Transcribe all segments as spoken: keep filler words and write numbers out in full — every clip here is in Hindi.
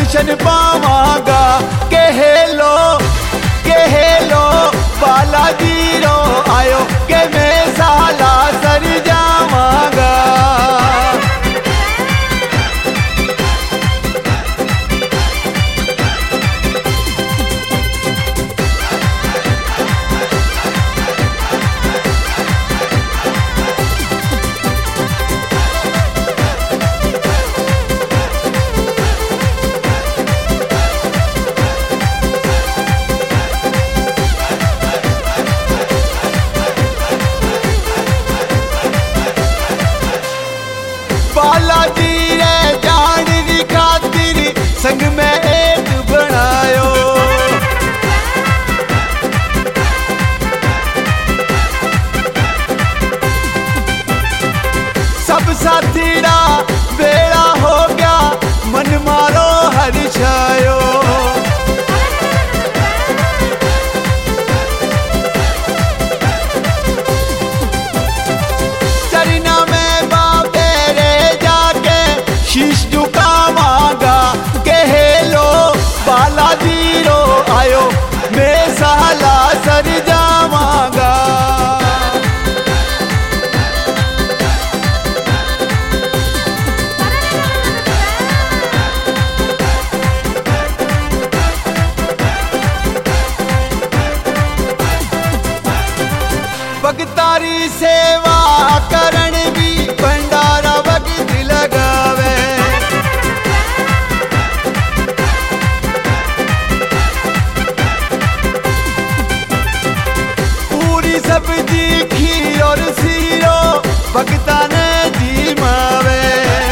दर्शन पावांगा। के हेलो के हेलो बालाजी रो आयो के मैं साला सर जावांगा। बालाजी रे जान दी खातिर संग में एक बनायो। सब साथीरा बेड़ा हो गया मन मारो हर छायो। शीश झुकावांगा। के हेलो बालाजी रो आयो मैं साला सर जावांगा। भगतारी सेवा करण भी भंडारा वक्त लगावे। पूरी सब्जी खीर और सीरो भगता ने जी मावे।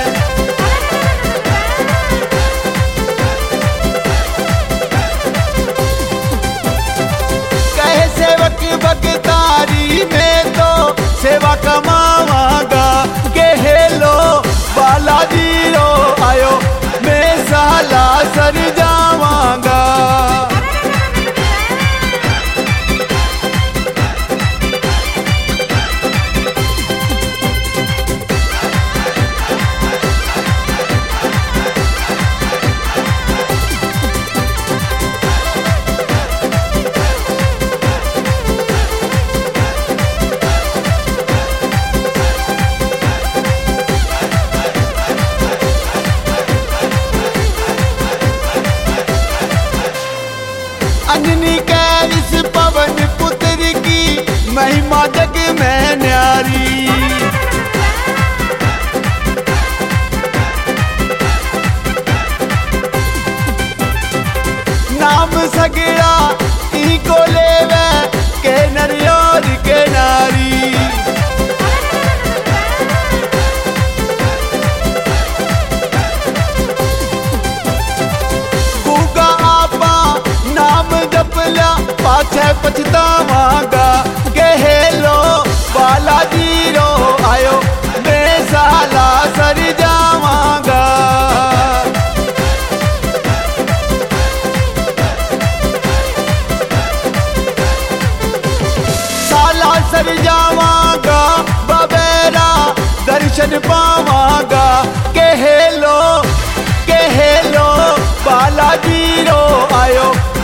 कहे सेवक भगतारी में तो सेवा कमावांगा। के हेलो बालाजी रो आयो मैं साला सर जावांगा। अंजनी के इस पवन पुत्र की महिमा जग में न्यारी। नाम सगड़ा इको लेवे के नरियोर के नारी। गूगा आपा नाम जपला पाछे पछतावांगा। के हेलो बालाजी रो आयो मैं साला सर जावांगा। साला सर जावांगा बबेरा दर्शन पावांगा। के हेलो के हेलो बालाजी रो आयो